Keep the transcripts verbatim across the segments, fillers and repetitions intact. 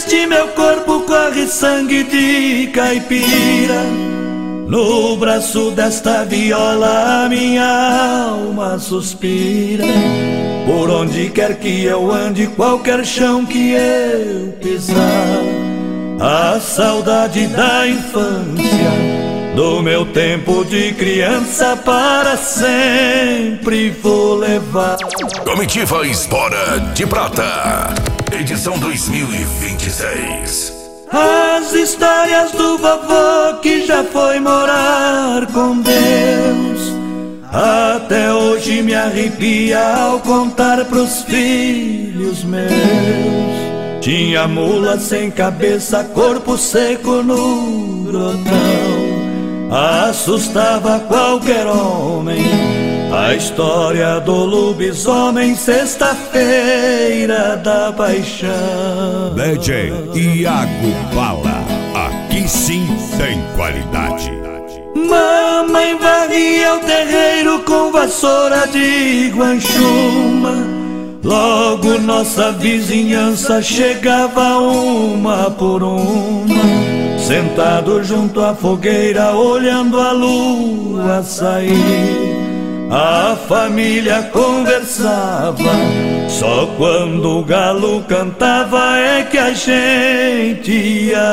neste meu corpo corre sangue de caipira. No braço desta viola a minha alma suspira. Por onde quer que eu ande, qualquer chão que eu pisar, a saudade da infância, do meu tempo de criança, para sempre vou levar. Comitiva Espora de Prata, edição dois mil e vinte e seis. As histórias do vovô que já foi morar com Deus, até hoje me arrepia ao contar pros filhos meus. Tinha mula sem cabeça, corpo seco no grotão, assustava qualquer homem a história do lobisomem, sexta-feira da paixão. D J Iago Bala, aqui sim tem qualidade. Mamãe varria o terreiro com vassoura de guanchuma. Logo nossa vizinhança chegava uma por uma, sentado junto à fogueira olhando a lua sair. A família conversava, só quando o galo cantava é que a gente ia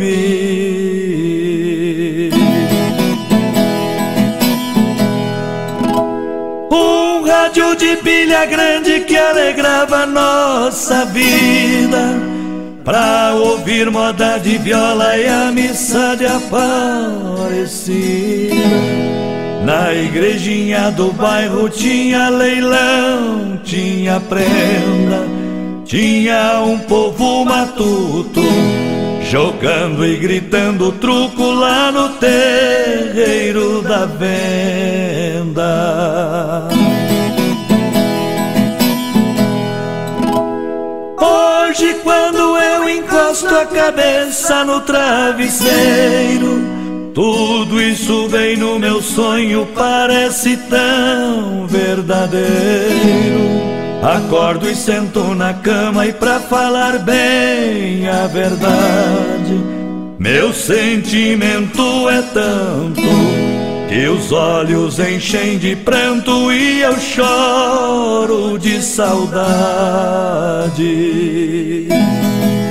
dormir. Um rádio de pilha grande que alegrava nossa vida, pra ouvir moda de viola e a missa de Aparecida. Na igrejinha do bairro tinha leilão, tinha prenda, tinha um povo matuto jogando e gritando truco lá no terreiro da venda. Hoje quando eu encosto a cabeça no travesseiro, tudo isso vem no meu sonho, parece tão verdadeiro. Acordo e sento na cama e pra falar bem a verdade, meu sentimento é tanto que os olhos enchem de pranto e eu choro de saudade.